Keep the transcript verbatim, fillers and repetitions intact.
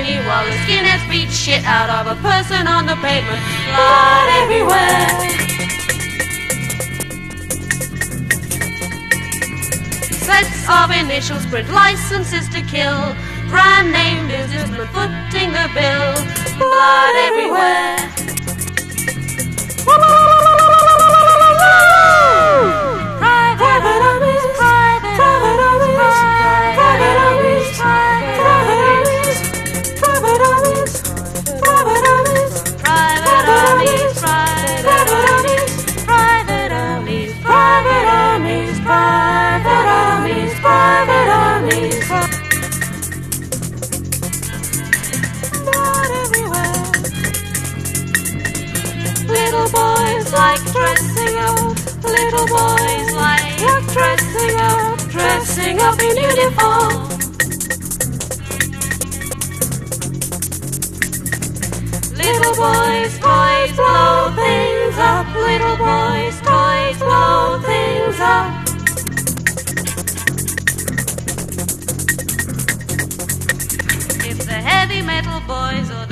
thingy while the skinheads beat shit out of a person on the pavement. Blood everywhere. Sets of initials print licenses to kill. Brand name businessmen footing the bill. Blood everywhere. Private armies, private armies, private armies, private armies, private armies, private armies, private armies, private armies, private armies, private armies, private armies, private armies. Blood everywhere. Little boys like dressing up. Little boys like dressing up, dressing up in uniform. Little boys' toys blow things up. Little boys' toys blow things up. If the heavy metal boys or